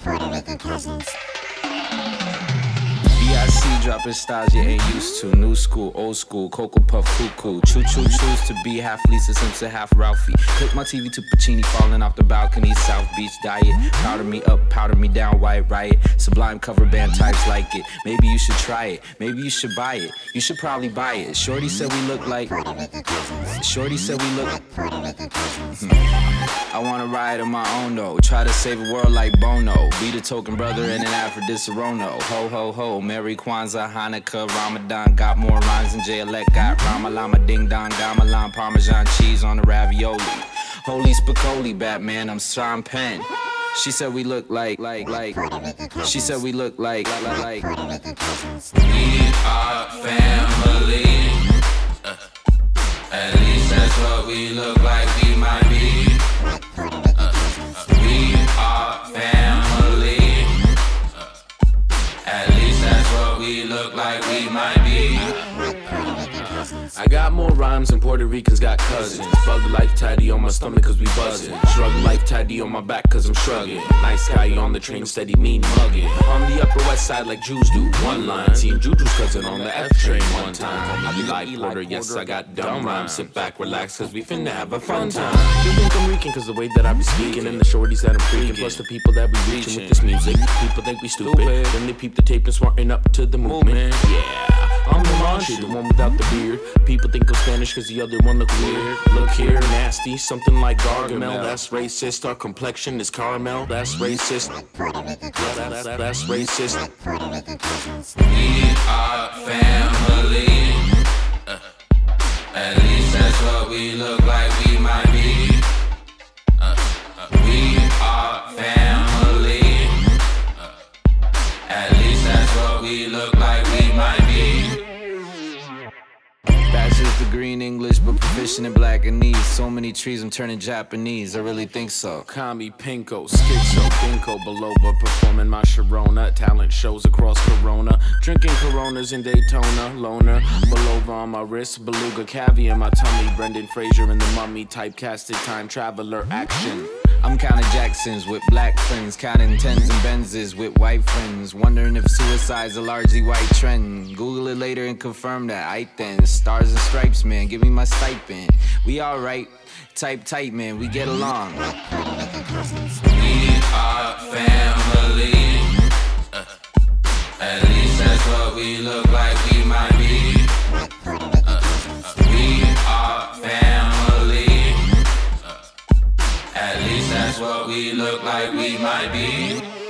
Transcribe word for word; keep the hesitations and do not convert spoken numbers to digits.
Puerto Rican cousins. B I C dropping styles you ain't used to. New school, old school, Cocoa Puff, cuckoo. Choo choo choose to be half Lisa Simpson, half Ralphie. Click my T V to Pacini falling off the balcony. South Beach diet. Powder me up, powder me down, white riot. Sublime cover band types like it. Maybe you should try it. Maybe you should buy it. You should probably buy it. Shorty said we look like Puerto Rican cousins. Shorty said we look like Puerto Rican cousins. I wanna ride on my own though. Try to save a world like Bono. Be the token brother in an Aphrodisirono. Ho ho ho. Merry Kwanzaa, Hanukkah, Ramadan. Got more rhymes than J-Elect got. Ramalama ding dong, gamelan, Parmesan cheese on the ravioli. Holy Spicoli, Batman, I'm Sean Penn. She said we look like, like, like. She said we look like, like, like, Puerto Rican cousins. We are family. Uh, at least that's what we look like. We might be. Uh, we are family. Uh, at least that's what we look like. We might be. I got more rhymes than Puerto Ricans got cousins. Bug life tidy on my stomach cause we buzzing. Shrug life tidy on my back cause I'm shrugging. Nice guy on the train steady mean mugging. On the upper west side like Jews do. One line, team Juju's cousin on the F train one time. I be like Porter, yes I got dumb rhymes. Sit back, relax cause we finna have a fun time. You think I'm reeking cause the way that I be speaking. And the shorties that I'm freaking. Plus the people that we reaching with this music. People think we stupid. Then they peep the tape and smarten up to the movement. Yeah. I'm the Manchi, the one without the beard. People think I'm Spanish cause the other one look weird. Look here, nasty, something like Gargamel. That's racist. Our complexion is caramel. That's racist. That, that, that's racist. We are family. Uh, at least that's what we look like. We might be. Uh, uh, we are family. Uh, at least that's what we look like. We might be. bachelor's degree in English, but proficient in Blackanese. So many trees, I'm turning Japanese. I really think so. Kami, Pinko, Schizo, Binko, Belova, performing my Sharona. Talent shows across Corona. Drinking Coronas in Daytona. Loner, Belova on my wrist. Beluga, caviar in my tummy. Brendan Fraser in the Mummy. Typecasted time traveler action. I'm counting Jacksons with black friends, counting tens and Benzes with white friends, wondering if suicide's a largely white trend. Google it later and confirm that. I then stars and stripes, man, give me my stipend. We alright, type tight, man, we get along. We are family. Uh, at least that's what we look like. We might be. Uh, uh, we are family. At least that's what we look like, we might be.